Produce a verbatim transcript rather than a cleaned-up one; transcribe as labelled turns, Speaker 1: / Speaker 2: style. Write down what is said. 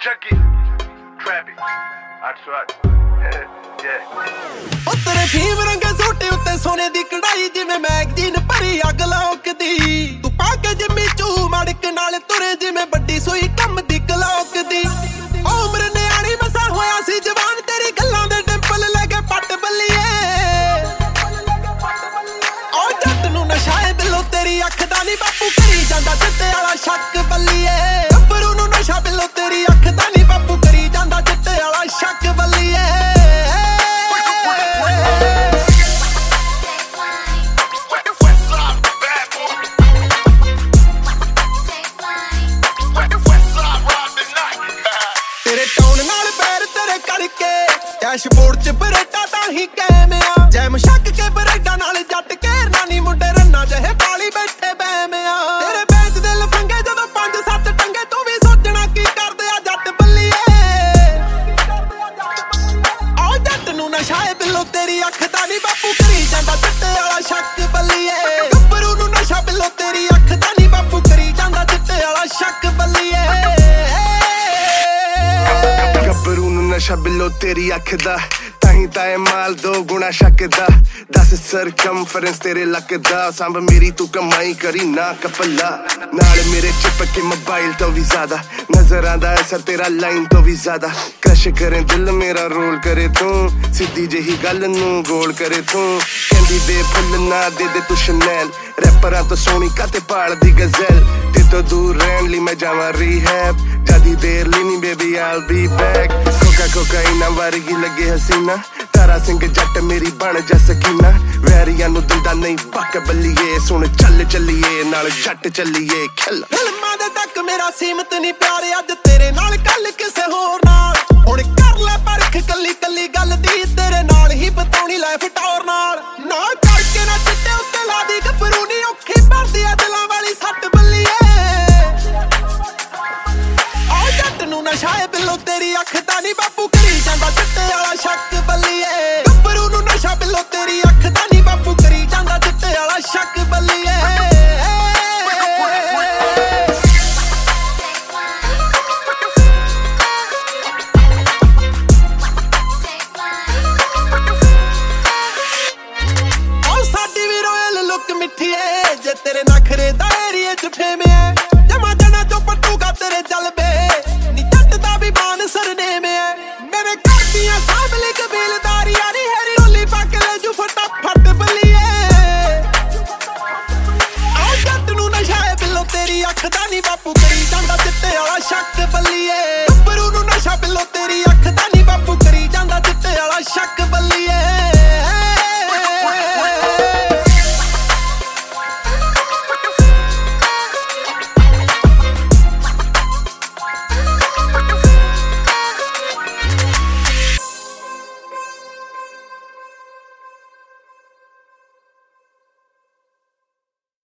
Speaker 1: Chucky, Trappy, ਅੱਠ ਸੌ ਅੱਠ
Speaker 2: ਉਹ ਤੇਰੇ ਫੀਮ ਰੰਗੇ ਸੋਟੇ ਉੱਤੇ ਸੋਨੇ ਦੀ ਕਢਾਈ ਜਿਵੇਂ ਮੈਗਜ਼ੀਨ ਭਰੀ ਅੱਗ ਲੌਕਦੀ ਤੂੰ ਪਾ ਕੇ ਜਿੰਮੀ ਚੂ ਮੜਕ ਨਾਲ ਤੁਰੇ ਜਿਵੇਂ ਵੱਡੀ ਸੂਈ ਕੰਮ ਦੀ ਕਲੌਕ ਦੀ ਉਮਰ ਨਿਆਣੀ ਮਸਾ ਹੋਇਆ ਸੀ ਜਵਾਨ ਤੇਰੀ ਗੱਲਾਂ ਦੇ ਡਿੰਪਲ ਲੈ ਕੇ ਪੱਟ ਬੱਲੀਏ ਉਹ ਜੱਟ ਨੂੰ ਨਸ਼ਾ ਏ ਬਿੱਲੋ ਤੇਰੀ ਅੱਖ ਦਾ ਨੀ ਬਾਪੂ ਕਰੀ ਜਾਂਦਾ ਚਿੱਟੇ ਵਾਲਾ ਸ਼ੱਕ ਬੱਲੀਏ ਗੱਭਰੂ ਨੂੰ ਨਸ਼ਾ ਬਿੱਲੋ ਤੇਰੀ ਅੱਖ ਦਾ ਨੀ ਬਾਪੂ ਕਰੀ ਜਾਂਦਾ ਚਿੱਟੇ ਵਾਲਾ ਸ਼ੱਕ ਬੱਲੀਏ ਡੈਸ਼ਬੋਰਡ ਚ ਬਰੇਟਾ ਤਾਂ ਹੀ ਕੈਮ ਆ ਜੈਮ ਸ਼ੱਕ ਕੇ ਬਰੇਟਾ ਨਾਲ ਜੱਟ ਘੇਰਨਾ ਨੀ ਮੁੰਡੇ ਰੰਨਾ ਜਿਹੇ ਪਾਲੀ ਬੈਠੇ ਬੈਮ ਆ ਤੇਰੇ ਬੈਂਚ ਦੇ ਲਫੰਗੇ ਜਦੋਂ ਪੰਜ ਸੱਤ ਟੰਗੇ ਤੂੰ ਵੀ ਸੋਚਣਾ ਕੀ ਕਰਦੇ ਆ ਜੱਟ ਬੱਲੀਏ ਉਹ ਜੱਟ ਨੂੰ ਨਸ਼ਾ ਏ ਬਿੱਲੋ ਤੇਰੀ ਅੱਖ ਦਾ ਨੀ ਬਾਪੂ ਕਰੀ ਜਾਂਦਾ ਚਿੱਟੇ ਵਾਲਾ ਸ਼ੱਕ ਬੱਲੀਏ ਗੱਭਰੂ ਨੂੰ ਨਸ਼ਾ ਬਿੱਲੋ ਤੇਰੀ ਅੱਖ ਦਾ ਨੀ ਬਾਪੂ ਕਰੀ ਜਾਂਦਾ ਚਿੱਟੇ ਵਾਲਾ ਸ਼ੱਕ ਬੱਲੀਏ
Speaker 3: ਗੱਭਰੂ ਨੂੰ ਨਸ਼ਾ ਬਿੱਲੋ ਤੇਰੀ ਅੱਖ ਦਾ ਤਾਹੀਂ ਤਾਂ ਇਹ ਮਾਲ ਦੋ ਗੁਣਾ ਸ਼ੱਕ ਦਾ ਦਸ ਸਰਕਮਫਰੈਂਸ ਤੇਰੇ ਲੱਕ ਦਾ ਸੰਭ ਮੇਰੀ ਤੂੰ ਕਮਾਈ ਕਰੀ ਨਾ ਕਪਲਾ ਨਾਲ ਮੇਰੇ ਚਿਪਕੇ ਮੋਬਾਈਲ ਤੋਂ ਵੀ ਜ਼ਿਆਦਾ ਨਜ਼ਰ ਆਂਦਾ ਅਸਰ ਤੇਰਾ ਲਾਈਨ ਤੋਂ ਵੀ ਜ਼ਿਆਦਾ ਕਸ਼ ਕਰੇ ਦਿਲ ਮੇਰਾ ਰੋਲ ਕਰੇ ਤੂੰ ਸਿੱਧੀ ਜਿਹੀ ਗੱਲ ਨੂੰ ਗੋਲ ਕਰੇ ਤੂੰ ਕਹਿੰਦੀ ਦੇ ਫੁੱਲ ਨਾ ਦੇ ਦੇ ਤੂੰ ਸ਼ਨੈਲ ਰੈਪਰਾਂ ਤੋਂ ਸੋਹਣੀ ਕਾਤੇ ਪਾਲਦੀ ਗਜ਼ਲ ਤੇ ਤੋਂ ਦੂਰ ਰਹਿਣ ਲਈ ਮੈਂ ਜਾਵਾਂ ਰੀਹੈਬ ਜਿਆਦੀ ਦੇਰ ਲਈ ਨੀ ਬੇਬੀ ਆਲ ਬੀ ਬੈਕ ਕੋਕਾ ਕੋਕਾਈਨਾ ਵਰਗੀ ਲੱਗੇ ਹਸੀਨਾ ਤਾਰਾ ਸਿੰਘ ਜੱਟ ਮੇਰੀ ਬਣ ਜਾ ਸਕੀਨਾ ਵੈਰੀਆਂ ਨੂੰ ਦਿੰਦਾ ਨਹੀਂ ਪੱਕ ਬੱਲੀਏ ਸੁਣ ਚੱਲ ਚੱਲੀਏ ਨਾਲ ਜੱਟ ਚੱਲੀਏ ਖਿਲ
Speaker 2: ਫਿਲਮਾਂ ਦੇ ਤੱਕ ਮੇਰਾ ਸੀਮਤ ਨਹੀਂ ਪਿਆਰ ਅੱਜ ਤੇਰੇ ਨਾਲ ਕੱਲ ਕਿਸੇ ਹੋਰ ਨਾਲ ਹੁਣ ਕਰ ਲੈ ਪਰਖ ਕੱਲੀ ਕੱਲੀ ਗੱਲ ਦੀ ਤੇਰੇ ਨਾਲ ਹੀ ਬਤਾਉਣੀ ਲਾਈਫ ਟੌਰ ਨਾਲ ਨਾ ਕਰਕੇ ਨਾ ਚਿੱਟੇ ਉੱਤੇ ਲਾ ਦੀ ਗੱਭਰੂ ਨੀ ਔਖੀ ਭਰਦੀ ਆ ਦਿਲਾਂ ਵਾਲੀ ਸੱਟ ਬੱਲੀਏ ਉਹ ਜੱਟ ਨੂੰ ਨਸ਼ਾ ਏ ਬਿੱਲੋ ਤੇਰੀ ਅੱਖ ਦਾ ਨੀ ਬਾਪੂ ਕਰੀ ਜਾਂਦਾ ਚਿੱਟੇ ਵਾਲਾ ਸ਼ੱਕ ਬੱਲੀਏ ਗੱਭਰੂ ਨੂੰ ਨਸ਼ਾ ਬਿੱਲੋ ਤੇਰੀ ਅੱਖ ਦਾ ਨੀ ਬਾਪੂ ਕਰੀ ਜਾਂਦਾ ਚਿੱਟੇ ਵਾਲਾ ਸ਼ੱਕ ਬੱਲੀਏ ਮਿੱਠੀਏ ਜੇ ਤੇਰੇ ਨਖਰੇ ਦਾ ਏਰੀਏ ਚ ਫੇਮਿਆ ਜਮਾ ਜਣਾ ਚੋਂ ਪੱਟੂਗਾ ਤੇਰੇ ਜਲਬੇ ਨੀ ਜੱਟ ਦਾ ਵੀ ਬਾਨ ਸਰਨੇਮ ਐ ਮੇਰੇ ਘਰ ਦੀਆਂ ਸਾਹਮਣੇ ਕਬੀਲਦਾਰੀਆਂ ਨੀ ਹੈਰੀ ਰੋਲੀ ਪੱਕ ਲੈ ਜੂ ਫਟਾਫਟ ਬੱਲੀਏ ਆਹ ਜੱਟ ਨੂੰ ਨਸ਼ਾ ਏ ਬਿੱਲੋ ਤੇਰੀ ਅੱਖ ਦਾ ਨੀ ਬਾਪੂ ਕਰੀ ਜਾਂਦਾ ਚਿੱਟੇ ਵਾਲਾ ਸ਼ੱਕ ਬੱਲੀਏ